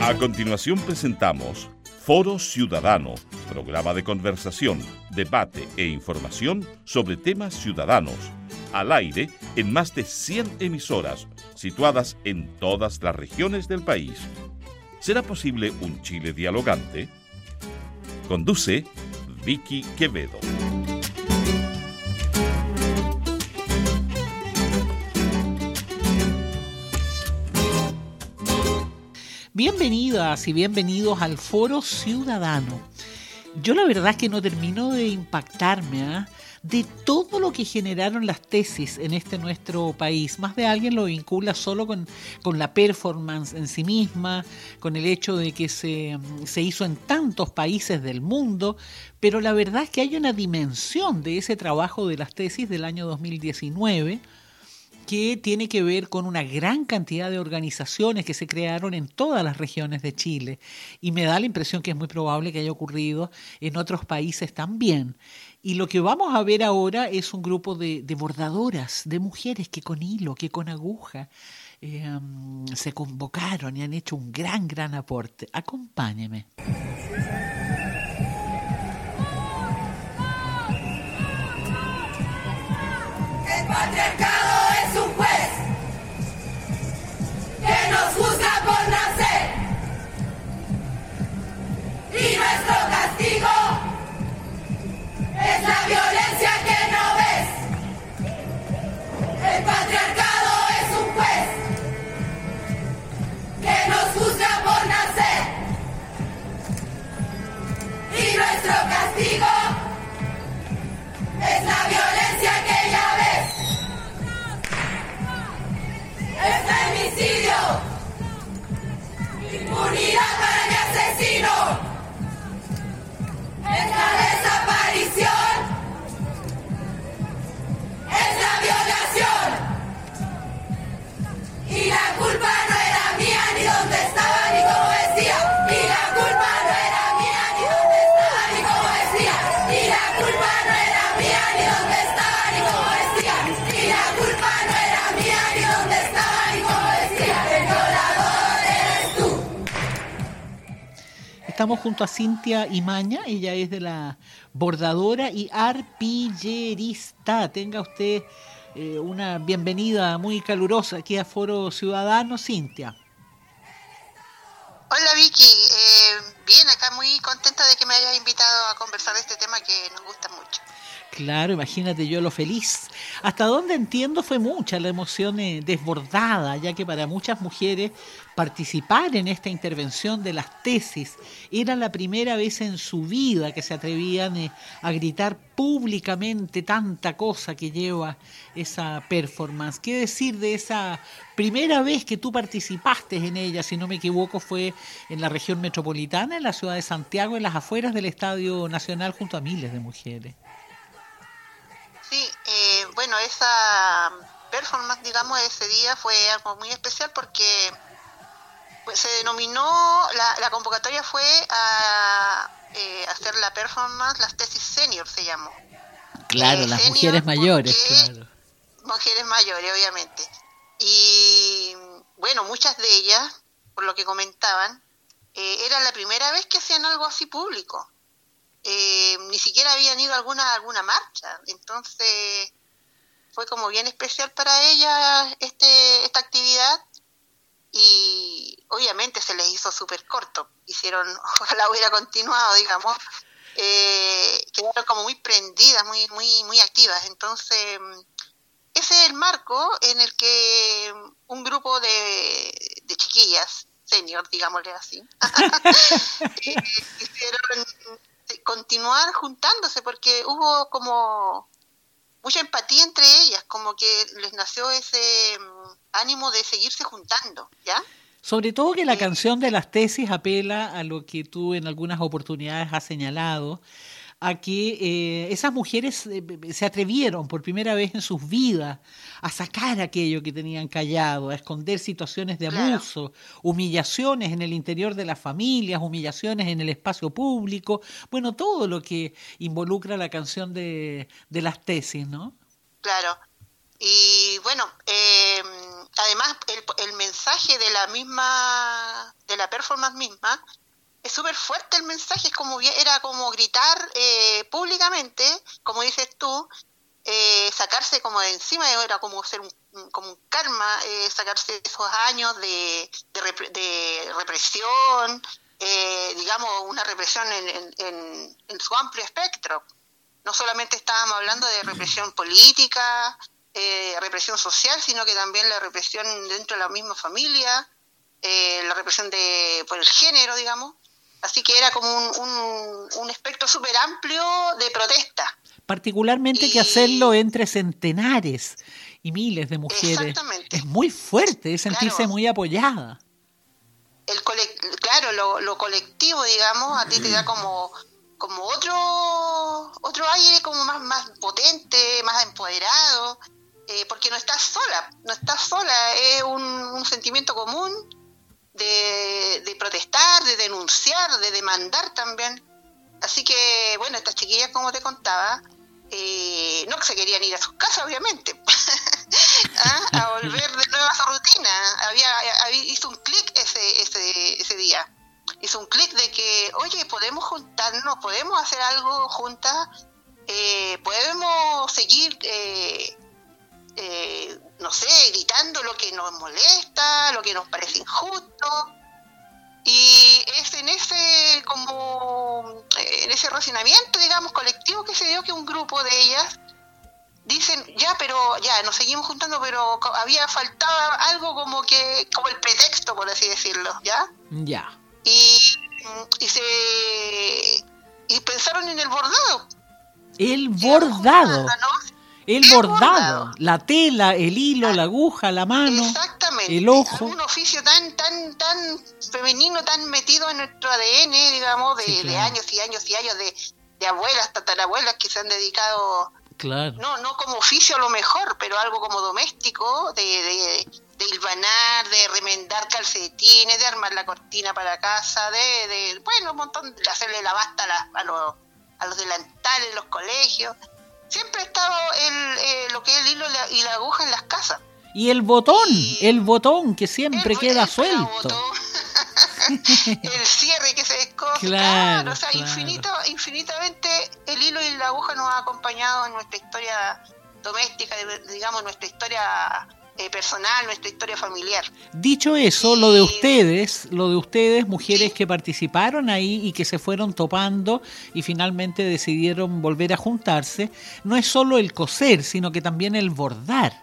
A continuación presentamos Foro Ciudadano, programa de conversación, debate e información sobre temas ciudadanos, al aire en más de 100 emisoras, situadas en todas las regiones del país. ¿Será posible un Chile dialogante? Conduce Vicky Quevedo. Bienvenidas y bienvenidos al Foro Ciudadano. Yo la verdad es que no termino de impactarme de todo lo que generaron las tesis en este nuestro país. Más de alguien lo vincula solo con la performance en sí misma, con el hecho de que se hizo en tantos países del mundo, pero la verdad es que hay una dimensión de ese trabajo de las tesis del año 2019 que tiene que ver con una gran cantidad de organizaciones que se crearon en todas las regiones de Chile. Y me da la impresión que es muy probable que haya ocurrido en otros países también. Y lo que vamos a ver ahora es un grupo de bordadoras, de mujeres que con hilo, que con aguja, se convocaron y han hecho un gran aporte. Acompáñeme. El patriarcado es un juez que nos juzga por nacer, y nuestro castigo es la violencia que no ves. El patriarcado es un juez que nos juzga por nacer, y nuestro castigo es la violencia que ya ves. ¡Es femicidio! ¡Impunidad para mi asesino! ¡Es la desaparición! ¡Es la violación! Y la culpa no era mía, ni dónde estaba, ni cómo decía. Y la culpa no era mía, ni dónde estaba, ni cómo decía. Y la culpa no era mía, ni dónde estaba, ni cómo decía. Y la culpa no era mía, ni dónde estaba, ni cómo decía. El violador eres tú. Estamos junto a Cintia Imaña, ella es de la bordadora y arpillerista. Tenga usted una bienvenida muy calurosa aquí a Foro Ciudadano, Cintia. Hola Vicky, bien, acá muy contenta de que me hayas invitado a conversar de este tema que nos gusta mucho. Claro, imagínate yo lo feliz. Hasta donde entiendo fue mucha la emoción desbordada, ya que para muchas mujeres participar en esta intervención de las tesis era la primera vez en su vida que se atrevían a gritar públicamente tanta cosa que lleva esa performance. ¿Qué decir de esa primera vez que tú participaste en ella? Si no me equivoco, fue en la región metropolitana, en la ciudad de Santiago, en las afueras del Estadio Nacional, junto a miles de mujeres. Sí, bueno, esa performance, digamos, ese día fue algo muy especial porque pues, se denominó, la convocatoria fue a hacer la performance, las tesis senior se llamó. Claro, las mujeres mayores, claro. Mujeres mayores, obviamente. Y bueno, muchas de ellas, por lo que comentaban, era la primera vez que hacían algo así público. Ni siquiera habían ido a alguna marcha, entonces fue como bien especial para ellas esta actividad, y obviamente se les hizo súper corto, ojalá hubiera continuado, digamos, quedaron como muy prendidas, muy activas. Entonces ese es el marco en el que un grupo de chiquillas senior, digámosle así, quisieron continuar juntándose porque hubo como mucha empatía entre ellas, como que les nació ese ánimo de seguirse juntando, ¿ya? Sobre todo que la canción de las tesis apela a lo que tú en algunas oportunidades has señalado, a que esas mujeres se atrevieron por primera vez en sus vidas a sacar aquello que tenían callado, a esconder situaciones de abuso, humillaciones en el interior de las familias, humillaciones en el espacio público, bueno, todo lo que involucra la canción de las tesis, ¿no? Claro. Y bueno, además el mensaje de de la performance misma, es súper fuerte el mensaje, era como gritar públicamente, como dices tú, sacarse como de encima, era como ser como un karma, sacarse esos años de represión, digamos, una represión en su amplio espectro. No solamente estábamos hablando de represión política, represión social, sino que también la represión dentro de la misma familia, la represión por el género, digamos. Así que era como un espectro súper amplio de protesta. Particularmente que hacerlo entre centenares y miles de mujeres. Exactamente. Es muy fuerte, es sentirse muy apoyada. Claro, lo colectivo, digamos, a ti te da como otro aire como más potente, más empoderado, porque no estás sola, es un sentimiento común de protestar, de denunciar, de demandar también. Así que, bueno, estas chiquillas, como te contaba, no que se querían ir a sus casas, obviamente, a volver de nuevo a su rutina. Hizo un clic ese día. Hizo un clic de que, oye, podemos juntarnos, podemos hacer algo juntas, podemos seguir, no sé, gritando lo que nos molesta, lo que nos parece injusto. Y es en ese racionamiento, digamos, colectivo que se dio que un grupo de ellas dicen, ya nos seguimos juntando, pero había faltado algo como el pretexto, por así decirlo, ¿ya? Ya. Y pensaron en el bordado. El bordado. El bordado, la tela, el hilo, la aguja, la mano, exactamente, el ojo. Un oficio tan femenino, tan metido en nuestro ADN, digamos, de años y años y años de abuelas, tatarabuelas que se han dedicado, claro, no como oficio a lo mejor, pero algo como doméstico, de hilvanar, de remendar calcetines, de armar la cortina para la casa, un montón, de hacerle la basta a los delantales en los colegios. Siempre ha estado lo que es el hilo y la aguja en las casas. Y el botón que siempre queda suelto. El cierre que se descoge. Claro, o sea, claro. Infinitamente el hilo y la aguja nos ha acompañado en nuestra historia doméstica, digamos, nuestra historia personal, nuestra historia familiar. Dicho eso, lo de ustedes, mujeres que participaron ahí y que se fueron topando y finalmente decidieron volver a juntarse, no es solo el coser, sino que también el bordar.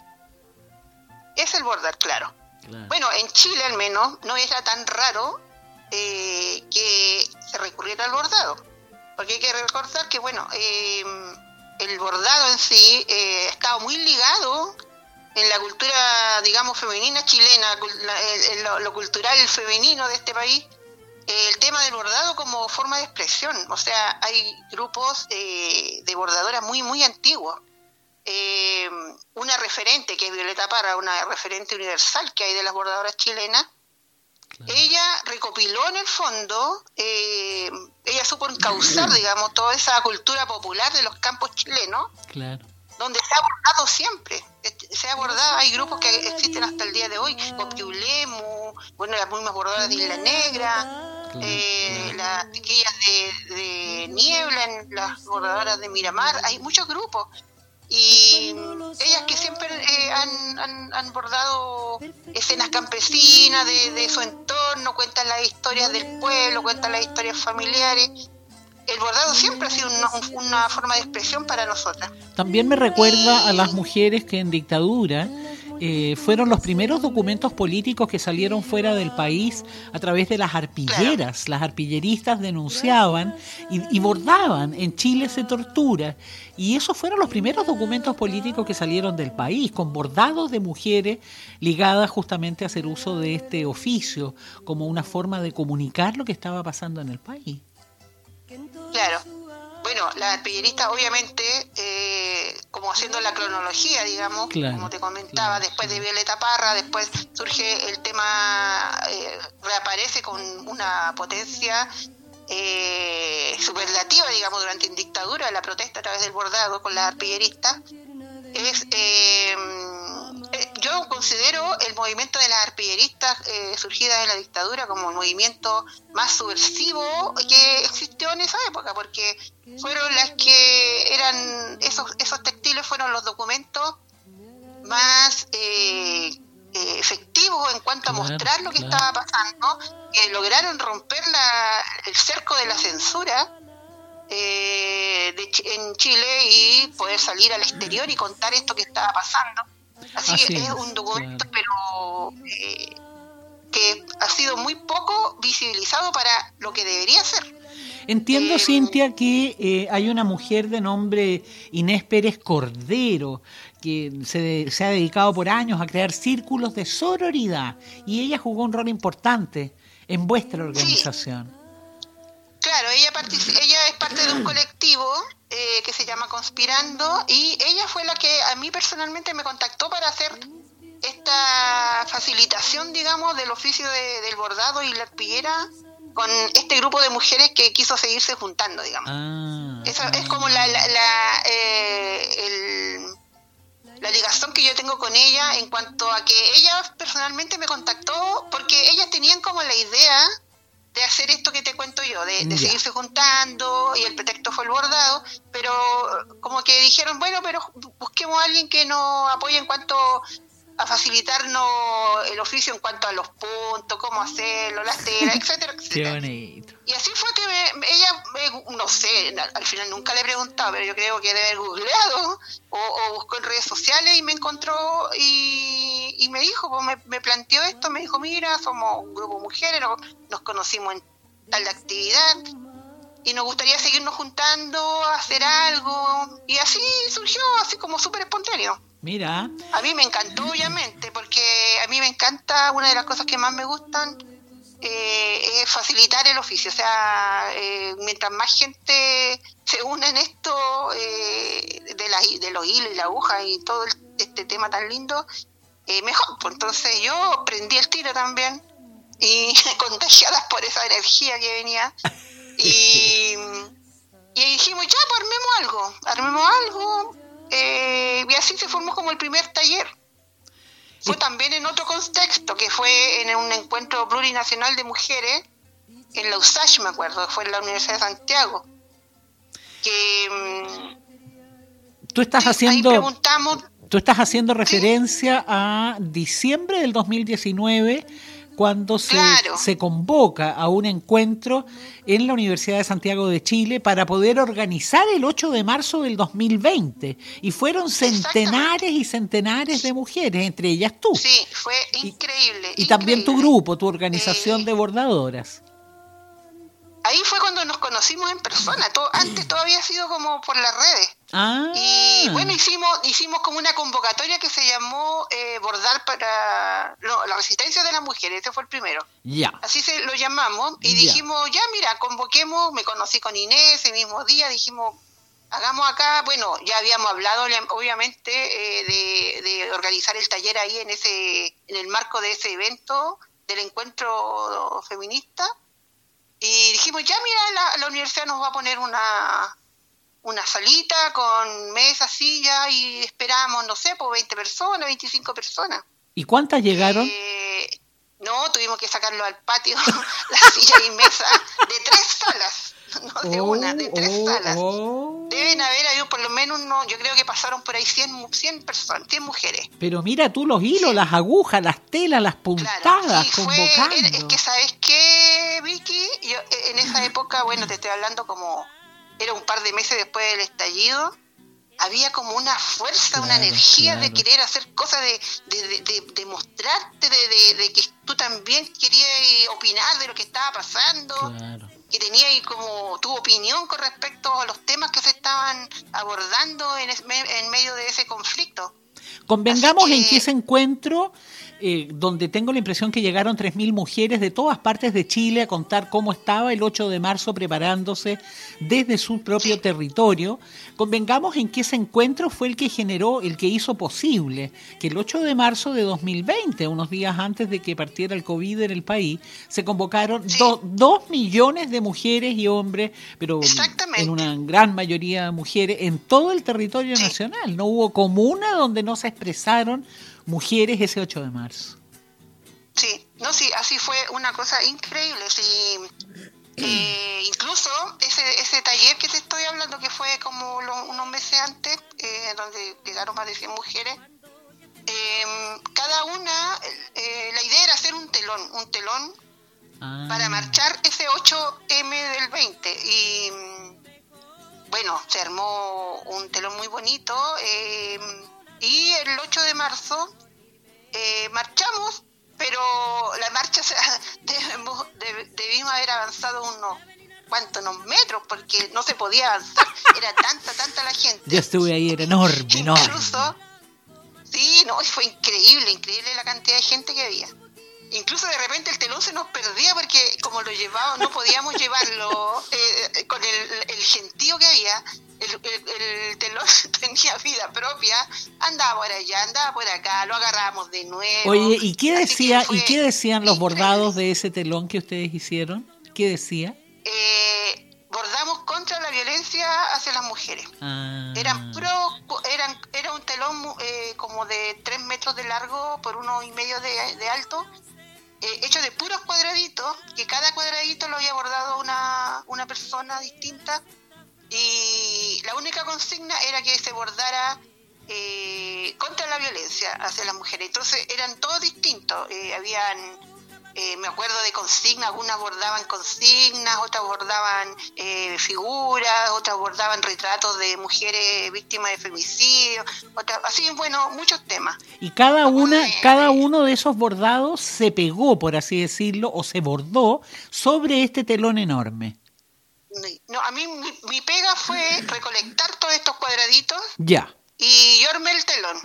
Es el bordar, claro. Bueno, en Chile al menos no era tan raro que se recurriera al bordado, porque hay que recordar que, el bordado en sí estaba muy ligado en la cultura, digamos, femenina chilena, lo cultural femenino de este país, el tema del bordado como forma de expresión. O sea, hay grupos de bordadoras muy, muy antiguos. Una referente, que es Violeta Parra, una referente universal que hay de las bordadoras chilenas, claro. Ella recopiló en el fondo, ella supo encauzar, digamos, toda esa cultura popular de los campos chilenos, claro, donde se ha bordado siempre. Hay grupos que existen hasta el día de hoy, Optiulemu, las mismas bordadoras de Isla Negra, las chiquillas de Niebla, las bordadoras de Miramar, hay muchos grupos. Y ellas que siempre han bordado escenas campesinas de su entorno, cuentan las historias del pueblo, cuentan las historias familiares. El bordado siempre ha sido una forma de expresión para nosotras. También me recuerda a las mujeres que en dictadura fueron los primeros documentos políticos que salieron fuera del país a través de las arpilleras. Claro. Las arpilleristas denunciaban y bordaban. En Chile se tortura. Y esos fueron los primeros documentos políticos que salieron del país, con bordados de mujeres ligadas justamente a hacer uso de este oficio como una forma de comunicar lo que estaba pasando en el país. Claro. Bueno, las arpilleristas obviamente, como haciendo la cronología, digamos, claro, como te comentaba, después de Violeta Parra, después surge el tema, reaparece con una potencia superlativa, digamos, durante la dictadura, la protesta a través del bordado con las arpilleristas. Yo considero el movimiento de las arpilleristas surgidas en la dictadura como el movimiento más subversivo que existió en esa época, porque fueron las que eran, esos textiles fueron los documentos más efectivos en cuanto a mostrar lo que estaba pasando, que lograron romper el cerco de la censura en Chile y poder salir al exterior y contar esto que estaba pasando. Así que es un documento, pero que ha sido muy poco visibilizado para lo que debería ser. Entiendo, Cintia, que hay una mujer de nombre Inés Pérez Cordero que se ha dedicado por años a crear círculos de sororidad y ella jugó un rol importante en vuestra organización. Sí. Claro, ella es parte de un colectivo que se llama Conspirando, y ella fue la que a mí personalmente me contactó para hacer esta facilitación, digamos, del oficio del bordado y la arpillera con este grupo de mujeres que quiso seguirse juntando, digamos. Esa es como la ligación que yo tengo con ella, en cuanto a que ella personalmente me contactó porque ellas tenían como la idea de hacer esto que te cuento yo, de seguirse juntando, y el pretexto fue el bordado, pero como que dijeron, bueno, pero busquemos a alguien que nos apoye en cuanto a facilitarnos el oficio en cuanto a los puntos, cómo hacerlo, las telas, etcétera, etcétera. Qué bonito. Y así fue que ella, no sé, al final nunca le he preguntado, pero yo creo que debe haber googleado o buscó en redes sociales y me encontró y me dijo, pues me planteó esto, me dijo, mira, somos un grupo de mujeres, nos conocimos en tal actividad y nos gustaría seguirnos juntando, hacer algo, y así surgió, así como súper espontáneo. Mira. A mí me encantó, obviamente, porque a mí me encanta, una de las cosas que más me gustan es facilitar el oficio. O sea, mientras más gente se une en esto de los hilos y la aguja y todo este tema tan lindo, mejor. Pues entonces yo prendí el tiro también, y contagiadas por esa energía que venía, y dijimos, ya, pues armemos algo. Y así se formó como el primer taller. Fue también en otro contexto, que fue en un encuentro plurinacional de mujeres en la USACH, me acuerdo, que fue en la Universidad de Santiago, que tú estás haciendo ¿sí? referencia a diciembre del 2019, cuando claro. se convoca a un encuentro en la Universidad de Santiago de Chile para poder organizar el 8 de marzo del 2020. Y fueron centenares y centenares de mujeres, entre ellas tú. Sí, fue increíble. Y también tu grupo, tu organización de bordadoras. Ahí fue cuando nos conocimos en persona. Antes todo había sido como por las redes. Y bueno, hicimos como una convocatoria que se llamó Bordar para la resistencia de las mujeres. Ese fue el primero. Así lo llamamos, y dijimos, ya mira, convoquemos. Me conocí con Inés ese mismo día, dijimos, hagamos acá. Bueno, ya habíamos hablado obviamente de organizar el taller ahí en el marco de ese evento del encuentro feminista. Y dijimos, ya mira, la universidad nos va a poner una salita con mesas, sillas, y esperamos, no sé, por 20 personas, 25 personas. ¿Y cuántas llegaron? No, tuvimos que sacarlo al patio, las sillas y mesas de 3 salas, no de una, de 3 salas. Deben haber habido por lo menos, yo creo que pasaron por ahí 100 personas, 100 mujeres. Pero mira tú los hilos, las agujas, las telas, las puntadas, claro, convocando. Es que, ¿sabes qué, Vicky? Yo en esa época, bueno, te estoy hablando como, era un par de meses después del estallido, había como una fuerza, una energía de querer hacer cosas, de mostrarte, de que tú también querías opinar de lo que estaba pasando, que tenías como tu opinión con respecto a los temas que se estaban abordando en medio de ese conflicto. Convengamos en que ese encuentro donde tengo la impresión que llegaron 3.000 mujeres de todas partes de Chile a contar cómo estaba el 8 de marzo preparándose desde su propio territorio. Convengamos en que ese encuentro fue el que generó, el que hizo posible que el 8 de marzo de 2020, unos días antes de que partiera el COVID en el país, se convocaron 2 millones de mujeres y hombres, pero en una gran mayoría mujeres, en todo el territorio nacional. No hubo comuna donde no se expresaron mujeres ese 8 de marzo. Sí, así fue una cosa increíble. Sí. Incluso ese taller que te estoy hablando, que fue como unos meses antes, donde llegaron más de 100 mujeres, cada una, la idea era hacer un telón para marchar ese 8M del 20. Y bueno, se armó un telón muy bonito, y el 8 de marzo marchamos, pero la marcha debimos haber avanzado unos metros, porque no se podía avanzar, era tanta la gente. Yo estuve ahí, era enorme. Incluso, fue increíble la cantidad de gente que había. Incluso de repente el telón se nos perdía porque como lo llevábamos, no podíamos llevarlo con el gentío que había. El telón tenía vida propia, andaba por allá, andaba por acá, lo agarrábamos de nuevo. Oye, ¿y qué decían los bordados de ese telón que ustedes hicieron? ¿Qué decía? Bordamos contra la violencia hacia las mujeres. Era un telón como de 3 metros de largo por 1,5 de alto, hecho de puros cuadraditos, que cada cuadradito lo había bordado una persona distinta, y la única consigna era que se bordara contra la violencia hacia las mujeres. Entonces eran todos distintos, me acuerdo de consignas, algunas bordaban consignas, otras bordaban figuras, otras bordaban retratos de mujeres víctimas de femicidio, otras, así, bueno, muchos temas. Y cada uno de esos bordados se pegó, por así decirlo, o se bordó sobre este telón enorme. No, a mí mi pega fue recolectar todos estos cuadraditos. Ya. Y yo armé el telón.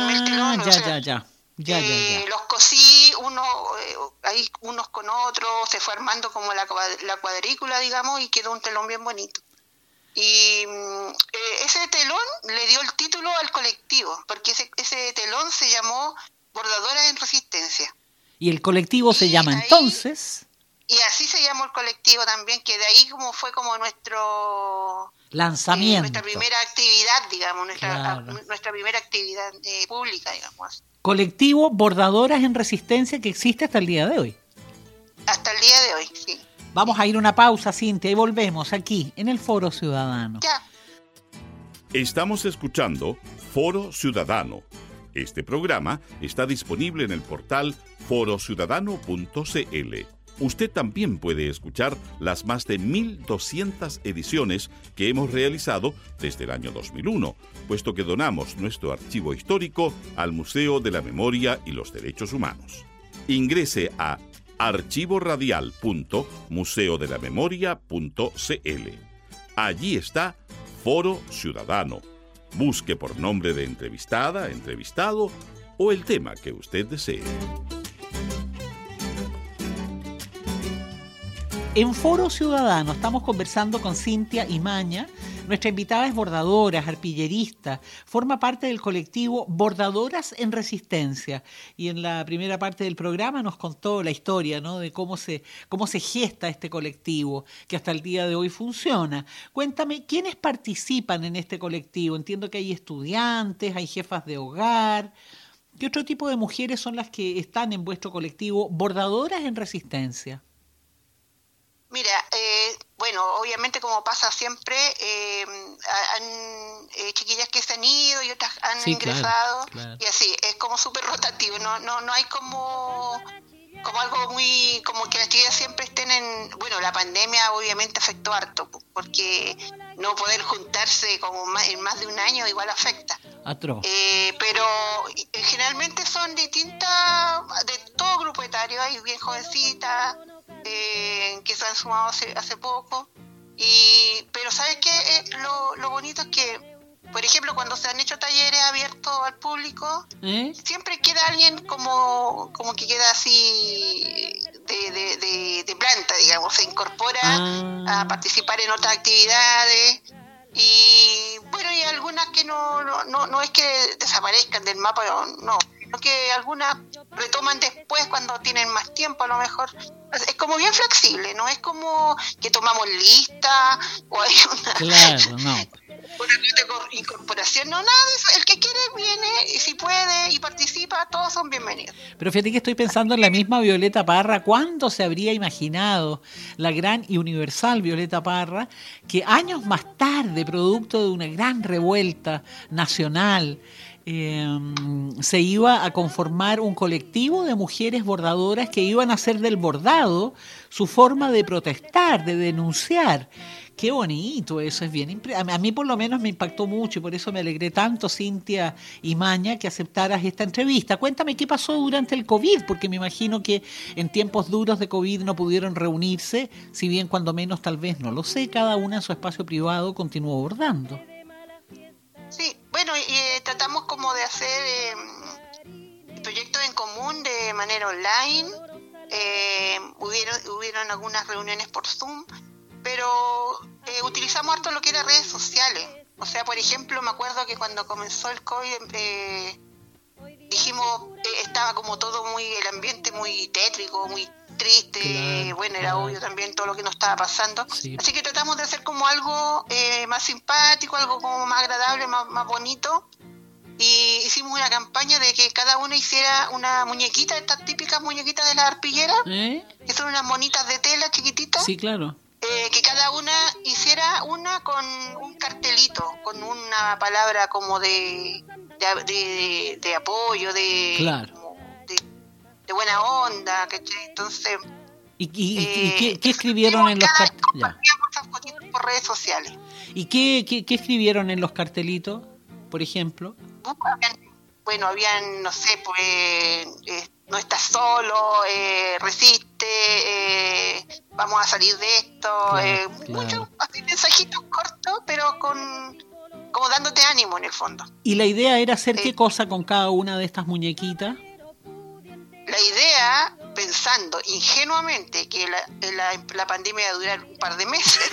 Ya. Los cosí ahí unos con otros, se fue armando como la cuadrícula, digamos, y quedó un telón bien bonito. Y ese telón le dio el título al colectivo, porque ese telón se llamó Bordadoras en Resistencia. Y el colectivo se llama entonces... Y así se llamó el colectivo también, que de ahí fue como nuestro lanzamiento, nuestra primera actividad, digamos, nuestra primera actividad pública, digamos. Colectivo Bordadoras en Resistencia, que existe hasta el día de hoy. Hasta el día de hoy, sí. Vamos a ir a una pausa, Cintia, y volvemos aquí en el Foro Ciudadano. Ya. Estamos escuchando Foro Ciudadano. Este programa está disponible en el portal forociudadano.cl. Usted también puede escuchar las más de 1.200 ediciones que hemos realizado desde el año 2001, puesto que donamos nuestro archivo histórico al Museo de la Memoria y los Derechos Humanos. Ingrese a archivoradial.museodelamemoria.cl. Allí está Foro Ciudadano. Busque por nombre de entrevistada, entrevistado o el tema que usted desee. En Foro Ciudadano estamos conversando con Cintia Imaña. Nuestra invitada es bordadora, es arpillerista, forma parte del colectivo Bordadoras en Resistencia. Y en la primera parte del programa nos contó la historia, ¿no?, de cómo se gesta este colectivo, que hasta el día de hoy funciona. Cuéntame, ¿quiénes participan en este colectivo? Entiendo que hay estudiantes, hay jefas de hogar. ¿Qué otro tipo de mujeres son las que están en vuestro colectivo Bordadoras en Resistencia? Mira, bueno, obviamente como pasa siempre, han chiquillas que se han ido y otras han ingresado, claro. Y así, es como súper rotativo, no hay como algo muy, como que las chiquillas siempre estén bueno, la pandemia obviamente afectó harto, porque no poder juntarse como en más de un año igual afecta. Atroz. Pero generalmente son distintas, de todo grupo etario, hay bien jovencitas, que se han sumado hace poco, pero ¿sabes qué? Lo bonito es que por ejemplo, cuando se han hecho talleres abiertos al público, ¿Eh? siempre queda alguien como que queda así de planta, digamos, se incorpora a participar en otras actividades. Y bueno, hay algunas que no es que desaparezcan del mapa, no, sino que algunas retoman después cuando tienen más tiempo a lo mejor. Es como bien flexible, no es como que tomamos lista o hay una, Claro, no. una incorporación, no, nada de eso. El que quiere viene y si puede y participa, todos son bienvenidos. Pero fíjate que estoy pensando en la misma Violeta Parra. ¿Cuándo se habría imaginado la gran y universal Violeta Parra que años más tarde, producto de una gran revuelta nacional, se iba a conformar un colectivo de mujeres bordadoras que iban a hacer del bordado su forma de protestar, de denunciar? Qué bonito eso, es bien. A mí por lo menos me impactó mucho y por eso me alegré tanto, Cintia y Maña, que aceptaras esta entrevista. Cuéntame qué pasó durante el COVID, porque me imagino que en tiempos duros de COVID no pudieron reunirse, si bien cuando menos tal vez, no lo sé, cada una en su espacio privado continuó bordando. Sí, bueno, y tratamos como de hacer proyectos en común de manera online. Hubieron algunas reuniones por Zoom, pero utilizamos harto lo que era redes sociales. O sea, por ejemplo, me acuerdo que cuando comenzó el COVID, dijimos, estaba como todo el ambiente muy tétrico, muy triste, claro, bueno, era obvio también todo lo que nos estaba pasando, sí. Así que tratamos de hacer como algo más simpático, algo como más agradable, más bonito, y hicimos una campaña de que cada una hiciera una muñequita, estas típicas muñequitas de la arpillera, que son unas monitas de tela chiquititas, Sí, claro. Que cada una hiciera una con un cartelito, con una palabra como de apoyo, Claro. de buena onda, ¿cachai? Entonces, ¿Y qué escribieron en los cartelitos? Compartíamos esas fotitos por redes sociales. ¿Y qué escribieron en los cartelitos, por ejemplo? Habían, no sé, pues, no estás solo, resiste, vamos a salir de esto, Claro. muchos así mensajitos cortos, pero como dándote ánimo en el fondo. ¿Y la idea era hacer qué cosa con cada una de estas muñequitas? La idea, pensando ingenuamente que la pandemia iba a durar un par de meses.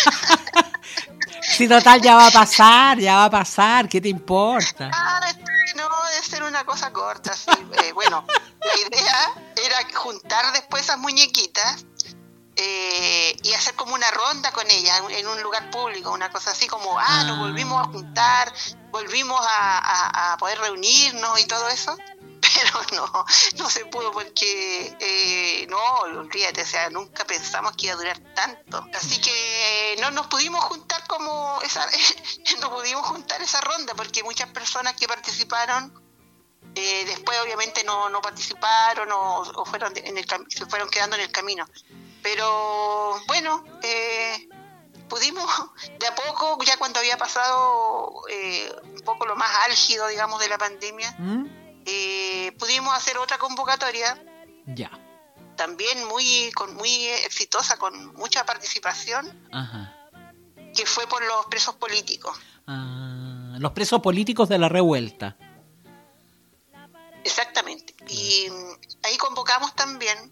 Si total ya va a pasar, ¿qué te importa? No, debe ser una cosa corta, sí. Bueno, la idea era juntar después esas muñequitas y hacer como una ronda con ellas en un lugar público, una cosa así como, nos volvimos a juntar, volvimos a poder reunirnos y todo eso. Pero no se pudo porque no, olvídate, o sea, nunca pensamos que iba a durar tanto. Así que no nos pudimos juntar no pudimos juntar esa ronda porque muchas personas que participaron después obviamente no participaron o fueron se fueron quedando en el camino. Pero bueno, pudimos de a poco, ya cuando había pasado un poco lo más álgido, digamos, de la pandemia, pudimos hacer otra convocatoria, ya, también muy exitosa, con mucha participación, ajá, que fue por los presos políticos. Los presos políticos de la revuelta. Exactamente. Y ahí convocamos también,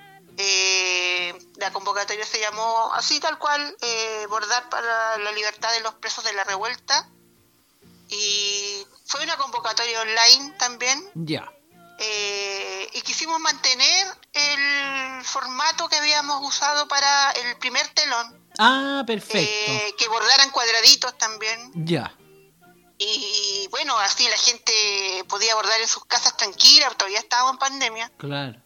la convocatoria se llamó así tal cual, Bordar para la libertad de los presos de la revuelta, y fue una convocatoria online también. Ya. Y quisimos mantener el formato que habíamos usado para el primer telón. Perfecto. Que bordaran cuadraditos también. Ya. Y bueno, así la gente podía bordar en sus casas tranquila, todavía estábamos en pandemia. Claro.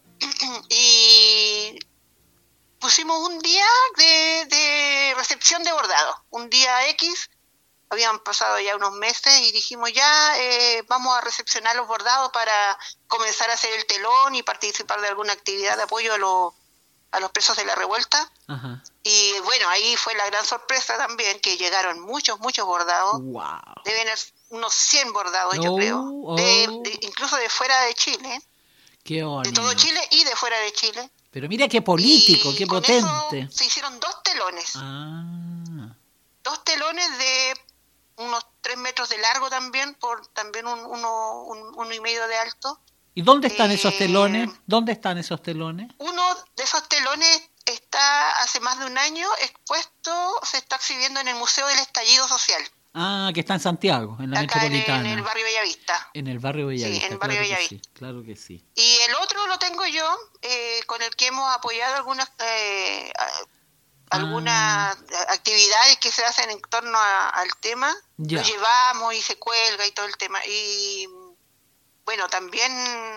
Y pusimos un día de recepción de bordado, un día X. Habían pasado ya unos meses y dijimos vamos a recepcionar los bordados para comenzar a hacer el telón y participar de alguna actividad de apoyo a los presos de la revuelta. Ajá. Y bueno, ahí fue la gran sorpresa también, que llegaron muchos bordados. Wow. Deben haber unos 100 bordados, yo creo. Incluso de fuera de Chile. Qué bonito. De todo Chile y de fuera de Chile. Pero mira qué político, y qué con potente. Eso se hicieron 2 telones. 2 telones de unos 3 metros de largo también, por también 1,5 de alto. ¿Y dónde están esos telones? ¿Dónde están esos telones? Uno de esos telones está hace más de un año expuesto, se está exhibiendo en el Museo del Estallido Social. Ah, que está en Santiago, en la acá Metropolitana. en el barrio Bellavista. En el barrio Bellavista. Sí, en el barrio claro Bellavista. Que sí, claro que sí. Y el otro lo tengo yo, con el que hemos apoyado algunas actividades que se hacen en torno al tema. Ya. Lo llevamos y se cuelga y todo el tema. Y bueno, también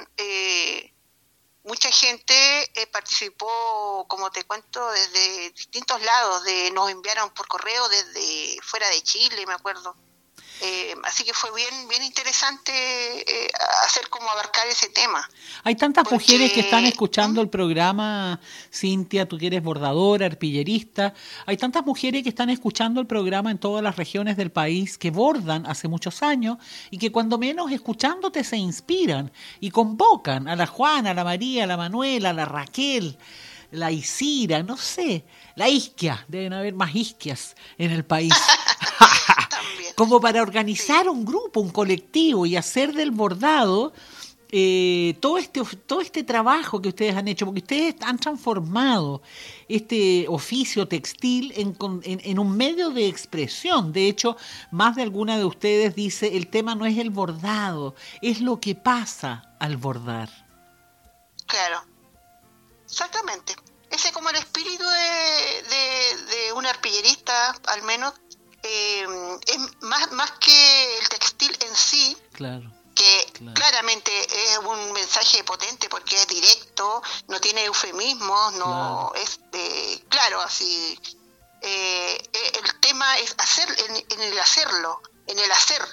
mucha gente participó, como te cuento, desde distintos lados. Nos enviaron por correo desde fuera de Chile, me acuerdo. Así que fue bien interesante hacer como abarcar ese tema. Hay tantas mujeres que están escuchando el programa, Cintia, tú que eres bordadora, arpillerista. Hay tantas mujeres que están escuchando el programa en todas las regiones del país que bordan hace muchos años y que cuando menos escuchándote se inspiran y convocan a la Juana, a la María, a la Manuela, a la Raquel, la Isira, no sé, la Isquia, deben haber más Isquias en el país. Como para organizar un grupo, un colectivo y hacer del bordado todo este trabajo que ustedes han hecho, porque ustedes han transformado este oficio textil en un medio de expresión. De hecho, más de alguna de ustedes dice, el tema no es el bordado, es lo que pasa al bordar. Claro, exactamente. Ese es como el espíritu de un arpillerista, al menos. Es más que el textil en sí, claro, que claramente es un mensaje potente porque es directo, no tiene eufemismos, no es claro, así. El tema es en el hacerlo, en el hacer.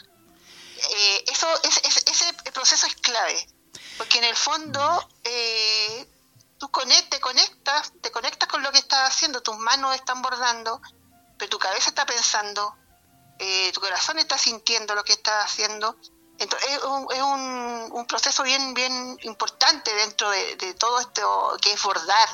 Ese proceso es clave, porque en el fondo tú te conectas con lo que estás haciendo, tus manos están bordando, pero tu cabeza está pensando, tu corazón está sintiendo lo que estás haciendo. Entonces es un proceso bien importante dentro de todo esto que es bordar.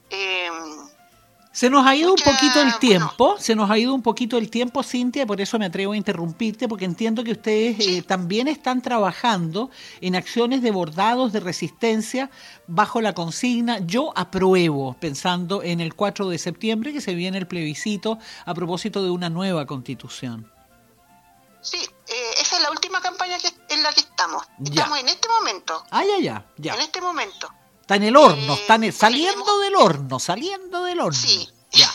Se nos ha ido un poquito el tiempo, Cintia, por eso me atrevo a interrumpirte, porque entiendo que ustedes también están trabajando en acciones de bordados de resistencia bajo la consigna Yo apruebo, pensando en el 4 de septiembre que se viene el plebiscito a propósito de una nueva constitución. Sí, esa es la última campaña en la que estamos. Estamos en este momento. Ya. En este momento. Está en el horno, saliendo del horno. Sí. Ya.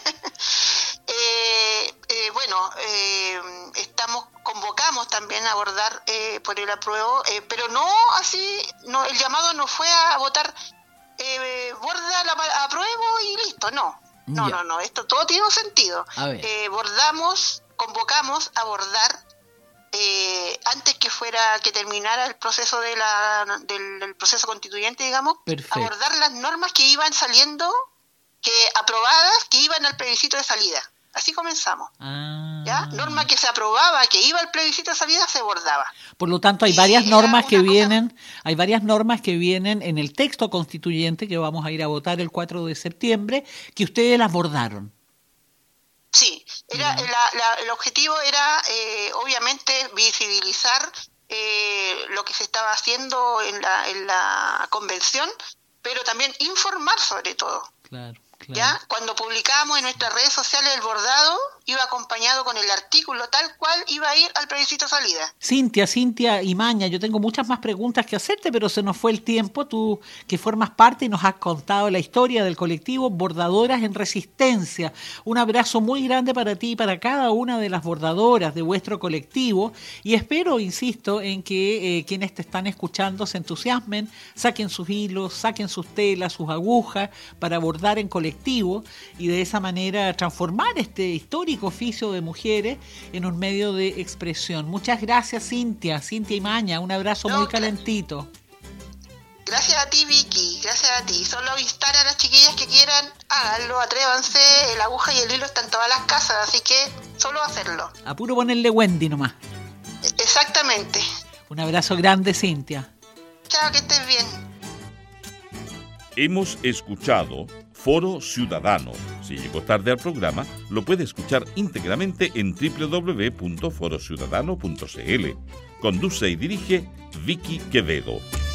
Convocamos también a bordar por el apruebo, pero no así, el llamado no fue a votar borda la apruebo y listo, no, esto todo tiene un sentido. Convocamos a bordar antes que terminara el proceso del proceso constituyente, digamos. Perfecto. Abordar las normas que iban saliendo, aprobadas, que iban al plebiscito de salida. Así comenzamos. ¿Ya? Norma que se aprobaba, que iba al plebiscito de salida, se bordaba. Por lo tanto, hay varias normas que vienen en el texto constituyente que vamos a ir a votar el 4 de septiembre, que ustedes las bordaron. Sí, el objetivo era obviamente visibilizar lo que se estaba haciendo en la convención, pero también informar sobre todo. Claro. ¿Ya? Cuando publicábamos en nuestras redes sociales el bordado, iba acompañado con el artículo tal cual iba a ir al plebiscito salida. Cintia Imaña, yo tengo muchas más preguntas que hacerte, pero se nos fue el tiempo. Tú que formas parte y nos has contado la historia del colectivo Bordadoras en Resistencia. Un abrazo muy grande para ti y para cada una de las bordadoras de vuestro colectivo, y espero, insisto, en que quienes te están escuchando se entusiasmen, saquen sus hilos, saquen sus telas, sus agujas para bordar en colectivo y de esa manera transformar este histórico oficio de mujeres en un medio de expresión. Muchas gracias, Cintia Imaña, un abrazo muy calentito. Gracias a ti, Vicky, gracias a ti. Solo instar a las chiquillas que quieran, háganlo, atrévanse, la aguja y el hilo están en todas las casas, así que solo hacerlo. A puro ponerle Wendy nomás. Exactamente. Un abrazo grande, Cintia. Chao, que estés bien. Hemos escuchado Foro Ciudadano. Si llegó tarde al programa, lo puede escuchar íntegramente en www.forociudadano.cl. Conduce y dirige Vicky Quevedo.